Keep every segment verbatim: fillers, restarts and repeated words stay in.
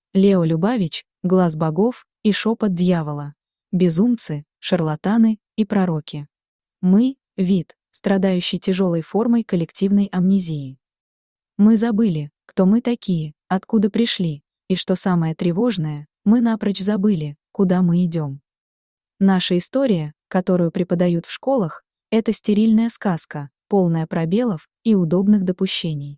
Лео Любавич, глаз богов и шепот дьявола. Безумцы, шарлатаны и пророки. Мы – вид, страдающий тяжелой формой коллективной амнезии. Мы забыли, кто мы такие, откуда пришли, и что самое тревожное, мы напрочь забыли, куда мы идем. Наша история, которую преподают в школах, это стерильная сказка, полная пробелов и удобных допущений.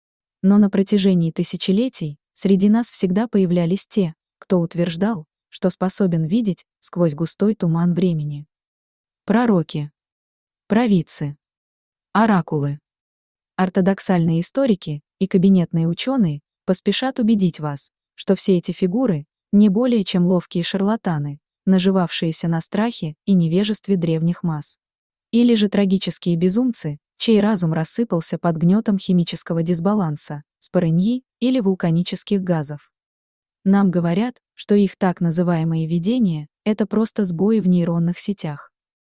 Но на протяжении тысячелетий среди нас всегда появлялись те, кто утверждал, что способен видеть сквозь густой туман времени. Пророки, провидцы, оракулы. Ортодоксальные историки и кабинетные ученые поспешат убедить вас, что все эти фигуры не более чем ловкие шарлатаны, наживавшиеся на страхе и невежестве древних масс. Или же трагические безумцы, чей разум рассыпался под гнетом химического дисбаланса, спорыньи или вулканических газов. Нам говорят, что их так называемые видения – это просто сбои в нейронных сетях.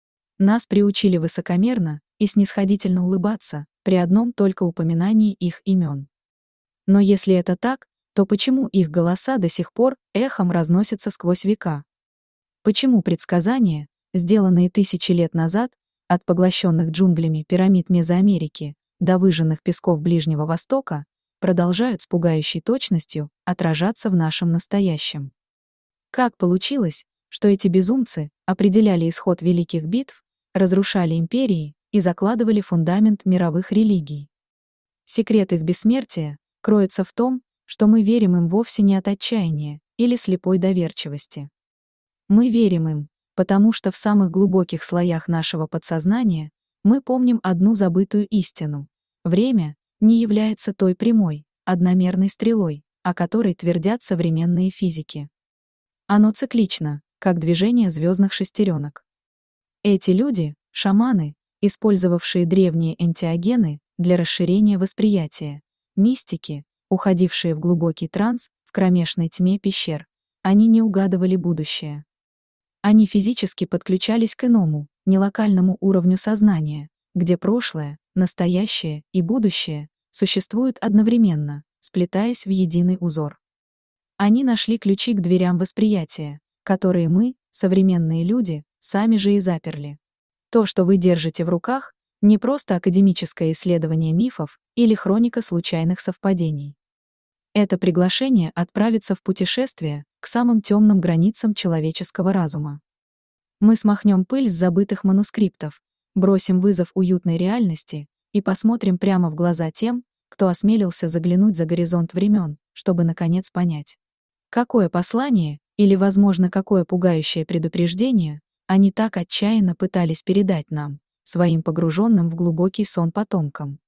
Нас приучили высокомерно и снисходительно улыбаться при одном только упоминании их имен. Но если это так, то почему их голоса до сих пор эхом разносятся сквозь века? Почему предсказания, сделанные тысячи лет назад, от поглощенных джунглями пирамид Мезоамерики до выжженных песков Ближнего Востока, продолжают с пугающей точностью отражаться в нашем настоящем? Как получилось, что эти безумцы определяли исход великих битв, разрушали империи и закладывали фундамент мировых религий? Секрет их бессмертия кроется в том, что мы верим им вовсе не от отчаяния или слепой доверчивости. Мы верим им, потому что в самых глубоких слоях нашего подсознания мы помним одну забытую истину: время не является той прямой, одномерной стрелой, о которой твердят современные физики. Оно циклично, как движение звездных шестеренок. Эти люди — шаманы, использовавшие древние энтеогены для расширения восприятия, мистики, уходившие в глубокий транс в кромешной тьме пещер. Они не угадывали будущее. Они физически подключались к иному, нелокальному уровню сознания, где прошлое, настоящее и будущее существуют одновременно, сплетаясь в единый узор. Они нашли ключи к дверям восприятия, которые мы, современные люди, сами же и заперли. То, что вы держите в руках, не просто академическое исследование мифов или хроника случайных совпадений. Это приглашение отправиться в путешествие к самым темным границам человеческого разума. Мы смахнем пыль с забытых манускриптов, бросим вызов уютной реальности и посмотрим прямо в глаза тем, кто осмелился заглянуть за горизонт времен, чтобы наконец понять, какое послание, или, возможно, какое пугающее предупреждение, они так отчаянно пытались передать нам, своим погруженным в глубокий сон потомкам.